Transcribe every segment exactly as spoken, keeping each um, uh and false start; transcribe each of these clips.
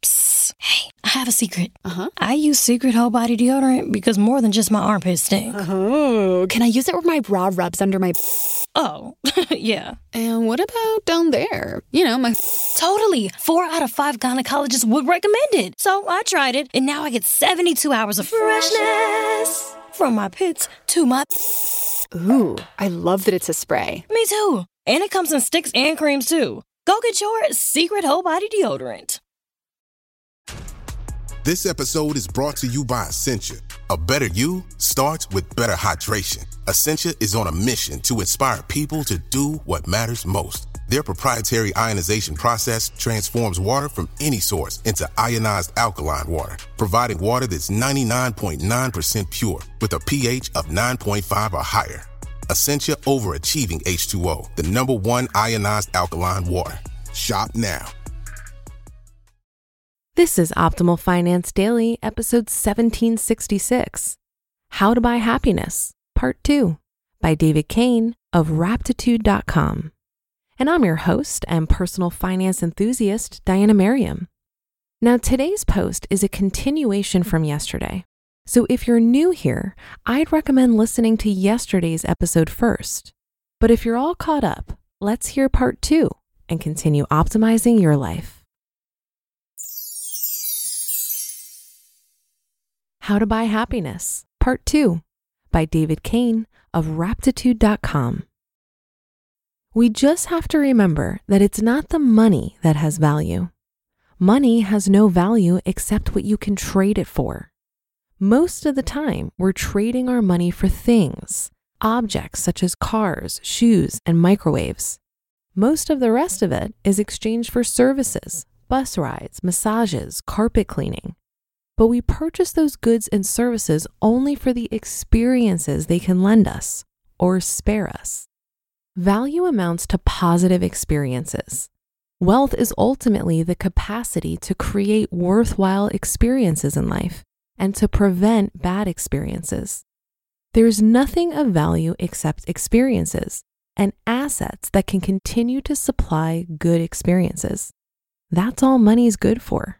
Psst. Hey, I have a secret. Uh-huh. I use Secret Whole Body Deodorant because more than just my armpits stink. Oh, can I use it where my bra rubs under my... Oh, yeah. And what about down there? You know, my... Totally. Four out of five gynecologists would recommend it. So I tried it, and now I get seventy-two hours of freshness. From my pits to my... Ooh, I love that it's a spray. Me too. And it comes in sticks and creams too. Go get your Secret Whole Body Deodorant. This episode is brought to you by Essentia. A better you starts with better hydration. Essentia is on a mission to inspire people to do what matters most. Their proprietary ionization process transforms water from any source into ionized alkaline water, providing water that's ninety-nine point nine percent pure with a pH of nine point five or higher. Essentia Overachieving H two O, the number one ionized alkaline water. Shop now. This is Optimal Finance Daily, episode seventeen sixty-six, How to Buy Happiness, Part two, by David Kane of Raptitude dot com. And I'm your host and personal finance enthusiast, Diana Merriam. Now, today's post is a continuation from yesterday. So if you're new here, I'd recommend listening to yesterday's episode first. But if you're all caught up, let's hear part two and continue optimizing your life. How to Buy Happiness, Part two, by David Kane of Raptitude dot com. We just have to remember that it's not the money that has value. Money has no value except what you can trade it for. Most of the time, we're trading our money for things, objects such as cars, shoes, and microwaves. Most of the rest of it is exchanged for services, bus rides, massages, carpet cleaning. But we purchase those goods and services only for the experiences they can lend us or spare us. Value amounts to positive experiences. Wealth is ultimately the capacity to create worthwhile experiences in life and to prevent bad experiences. There's nothing of value except experiences and assets that can continue to supply good experiences. That's all money's good for.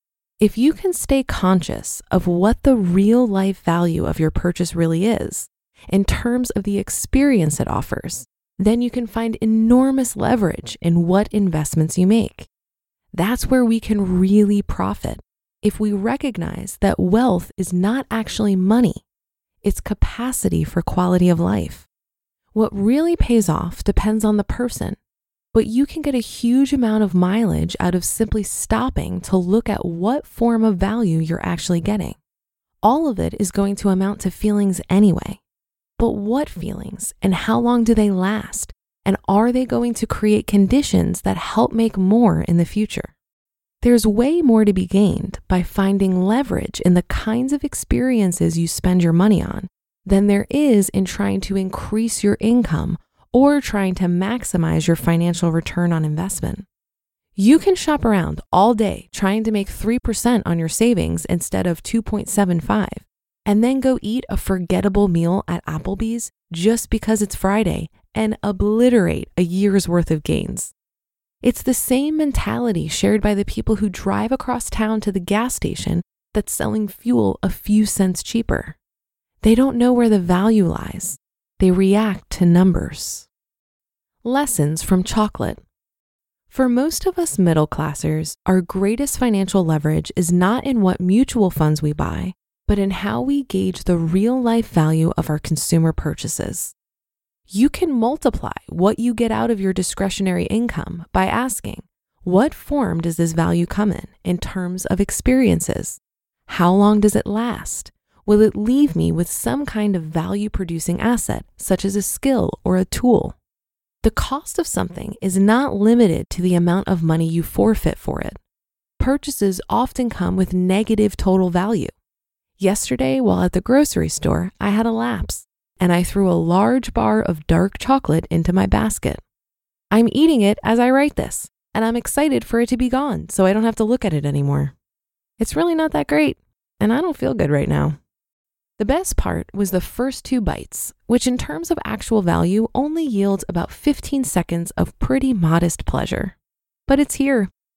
If you can stay conscious of what the real life value of your purchase really is, in terms of the experience it offers, then you can find enormous leverage in what investments you make. That's where we can really profit if we recognize that wealth is not actually money, it's capacity for quality of life. What really pays off depends on the person. But you can get a huge amount of mileage out of simply stopping to look at what form of value you're actually getting. All of it is going to amount to feelings anyway. But what feelings and how long do they last? And are they going to create conditions that help make more in the future? There's way more to be gained by finding leverage in the kinds of experiences you spend your money on than there is in trying to increase your income or trying to maximize your financial return on investment. You can shop around all day trying to make three percent on your savings instead of two point seven five, and then go eat a forgettable meal at Applebee's just because it's Friday and obliterate a year's worth of gains. It's the same mentality shared by the people who drive across town to the gas station that's selling fuel a few cents cheaper. They don't know where the value lies. They react to numbers. Lessons from chocolate. For most of us middle classers, our greatest financial leverage is not in what mutual funds we buy, but in how we gauge the real life value of our consumer purchases. You can multiply what you get out of your discretionary income by asking, what form does this value come in in terms of experiences? How long does it last? Will it leave me with some kind of value-producing asset, such as a skill or a tool? The cost of something is not limited to the amount of money you forfeit for it. Purchases often come with negative total value. Yesterday, while at the grocery store, I had a lapse, and I threw a large bar of dark chocolate into my basket. I'm eating it as I write this, and I'm excited for it to be gone so I don't have to look at it anymore. It's really not that great, and I don't feel good right now. The best part was the first two bites, which in terms of actual value only yields about fifteen seconds of pretty modest pleasure. But it's here,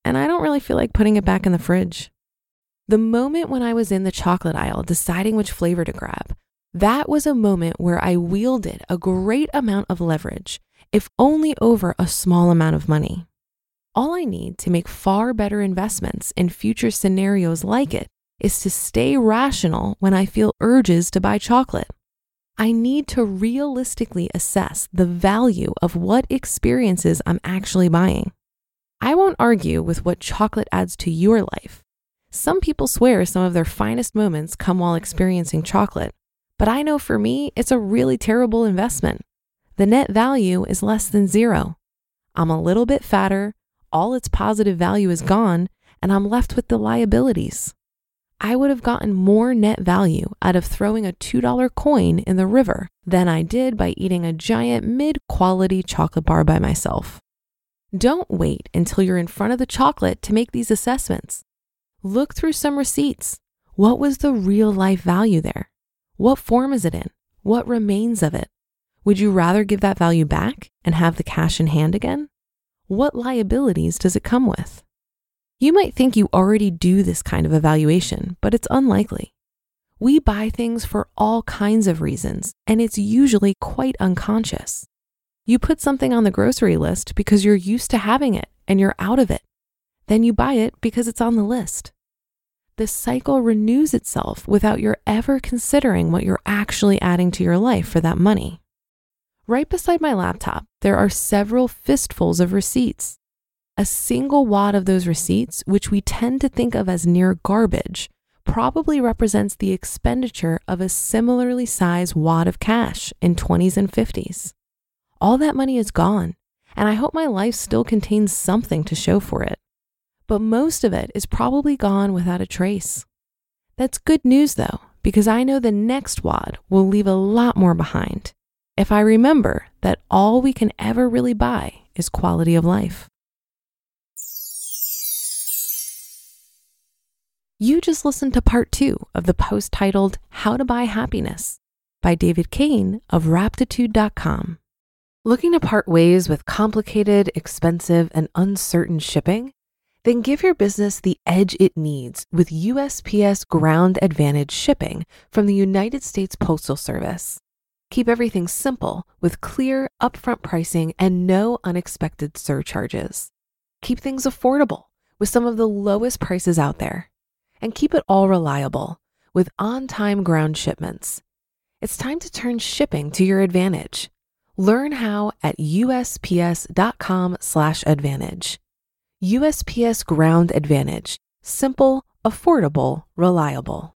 and I don't really feel like putting it back in the fridge. The moment when I was in the chocolate aisle deciding which flavor to grab, that was a moment where I wielded a great amount of leverage, if only over a small amount of money. All I need to make far better investments in future scenarios like it is to stay rational when I feel urges to buy chocolate. I need to realistically assess the value of what experiences I'm actually buying. I won't argue with what chocolate adds to your life. Some people swear some of their finest moments come while experiencing chocolate, but I know for me, it's a really terrible investment. The net value is less than zero. I'm a little bit fatter, all its positive value is gone, and I'm left with the liabilities. I would have gotten more net value out of throwing a two dollar coin in the river than I did by eating a giant mid-quality chocolate bar by myself. Don't wait until you're in front of the chocolate to make these assessments. Look through some receipts. What was the real life value there? What form is it in? What remains of it? Would you rather give that value back and have the cash in hand again? What liabilities does it come with? You might think you already do this kind of evaluation, but it's unlikely. We buy things for all kinds of reasons, and it's usually quite unconscious. You put something on the grocery list because you're used to having it and you're out of it. Then you buy it because it's on the list. The cycle renews itself without your ever considering what you're actually adding to your life for that money. Right beside my laptop, there are several fistfuls of receipts. A single wad of those receipts, which we tend to think of as near garbage, probably represents the expenditure of a similarly sized wad of cash in twenties and fifties. All that money is gone, and I hope my life still contains something to show for it. But most of it is probably gone without a trace. That's good news though, because I know the next wad will leave a lot more behind if I remember that all we can ever really buy is quality of life. You just listened to part two of the post titled How to Buy Happiness by David Kane of Raptitude dot com. Looking to part ways with complicated, expensive, and uncertain shipping? Then give your business the edge it needs with U S P S Ground Advantage shipping from the United States Postal Service. Keep everything simple with clear, upfront pricing and no unexpected surcharges. Keep things affordable with some of the lowest prices out there. And keep it all reliable with on-time ground shipments. It's time to turn shipping to your advantage. Learn how at U S P S dot com slash advantage. U S P S Ground Advantage. Simple, affordable, reliable.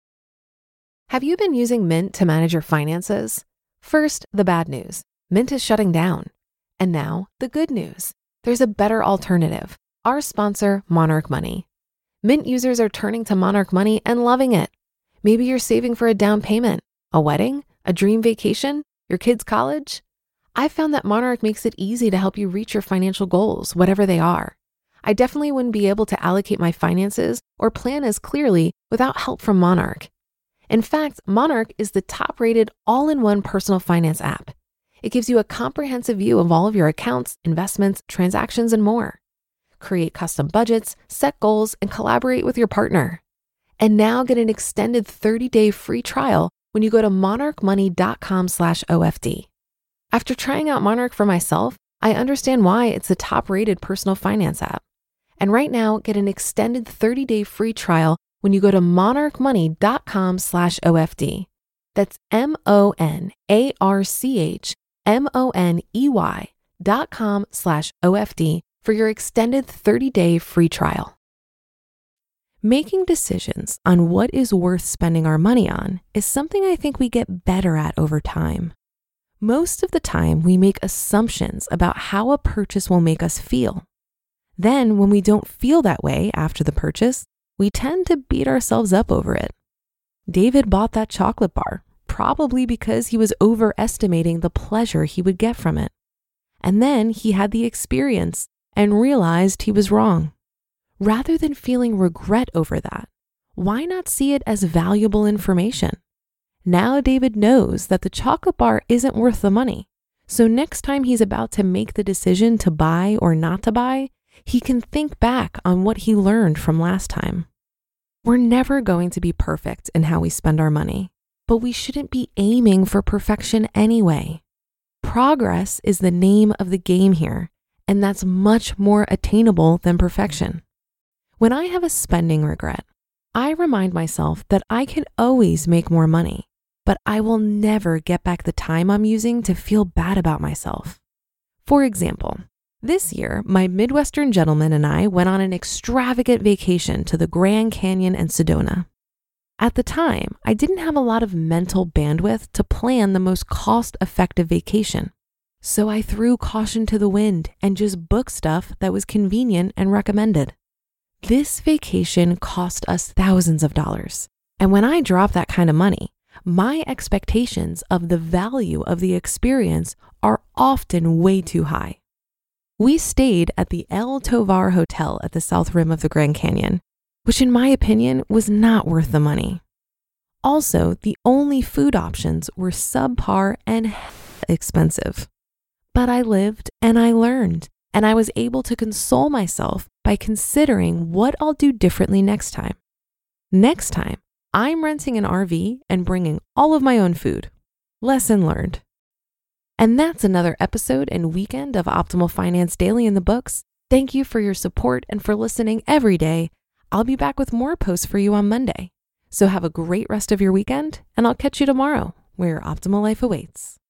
Have you been using Mint to manage your finances? First, the bad news. Mint is shutting down. And now, the good news. There's a better alternative. Our sponsor, Monarch Money. Mint users are turning to Monarch Money and loving it. Maybe you're saving for a down payment, a wedding, a dream vacation, your kids' college. I found that Monarch makes it easy to help you reach your financial goals, whatever they are. I definitely wouldn't be able to allocate my finances or plan as clearly without help from Monarch. In fact, Monarch is the top-rated all-in-one personal finance app. It gives you a comprehensive view of all of your accounts, investments, transactions, and more. Create custom budgets, set goals, and collaborate with your partner. And now get an extended thirty-day free trial when you go to monarch money dot com slash O F D. After trying out Monarch for myself, I understand why it's the top-rated personal finance app. And right now, get an extended thirty-day free trial when you go to monarch money dot com slash O F D. That's M O N A R C H M O N E Y dot com slash O F D for your extended thirty-day free trial. Making decisions on what is worth spending our money on is something I think we get better at over time. Most of the time, we make assumptions about how a purchase will make us feel. Then, when we don't feel that way after the purchase, we tend to beat ourselves up over it. David bought that chocolate bar, probably because he was overestimating the pleasure he would get from it. And then he had the experience and realized he was wrong. Rather than feeling regret over that, why not see it as valuable information? Now David knows that the chocolate bar isn't worth the money. So next time he's about to make the decision to buy or not to buy, he can think back on what he learned from last time. We're never going to be perfect in how we spend our money, but we shouldn't be aiming for perfection anyway. Progress is the name of the game here, and that's much more attainable than perfection. When I have a spending regret, I remind myself that I can always make more money, but I will never get back the time I'm using to feel bad about myself. For example, this year, my Midwestern gentleman and I went on an extravagant vacation to the Grand Canyon and Sedona. At the time, I didn't have a lot of mental bandwidth to plan the most cost-effective vacation. So I threw caution to the wind and just booked stuff that was convenient and recommended. This vacation cost us thousands of dollars. And when I drop that kind of money, my expectations of the value of the experience are often way too high. We stayed at the El Tovar Hotel at the south rim of the Grand Canyon, which in my opinion was not worth the money. Also, the only food options were subpar and expensive. But I lived and I learned, and I was able to console myself by considering what I'll do differently next time. Next time, I'm renting an R V and bringing all of my own food. Lesson learned. And that's another episode and weekend of Optimal Finance Daily in the books. Thank you for your support and for listening every day. I'll be back with more posts for you on Monday. So have a great rest of your weekend, and I'll catch you tomorrow where your optimal life awaits.